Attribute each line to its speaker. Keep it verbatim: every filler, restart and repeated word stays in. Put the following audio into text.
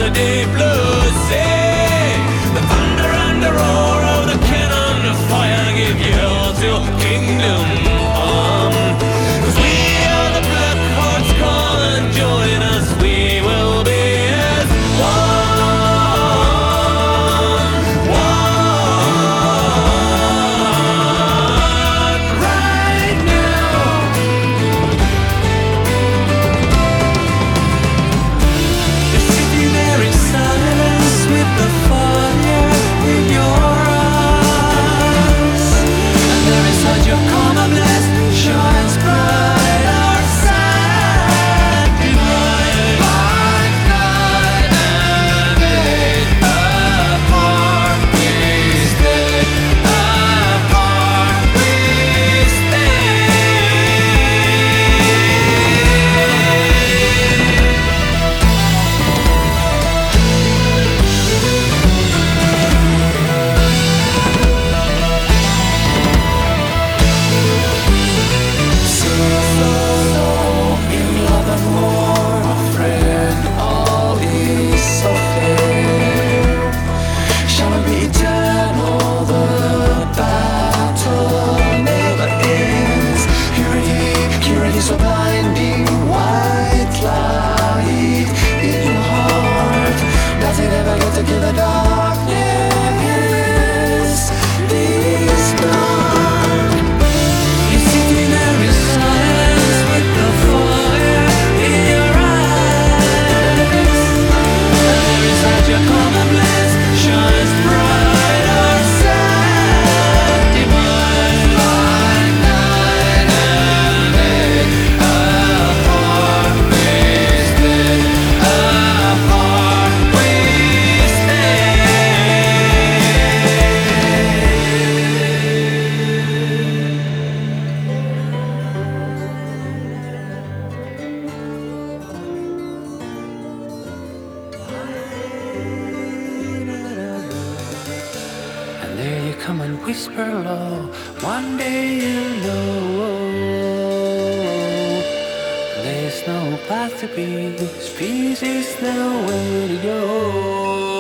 Speaker 1: the deep blue sea. The thunder and the roar of the cannon fire give yield to kingdom come. 'Cause we are the black hearts, come and join us, we will be as one, one right now. You're sitting there in silence with the fire in your eyes, and there inside your calm blast shines bright outside divine. Like night and day, apart we stay, apart we in love and war, my friend, all is so fair. Shall it be eternal? The battle never ends. Purity, purity so blinding, white light in your heart. Does it ever get to kill the darkness? This dark. You're sitting there in silence with the fire in your eyes, and there inside your common bliss shines bright outside divine. Like night and day, apart we stay, apart we And there you come and whisper low. One day you'll know there's no path to peace. Peace is the way to go.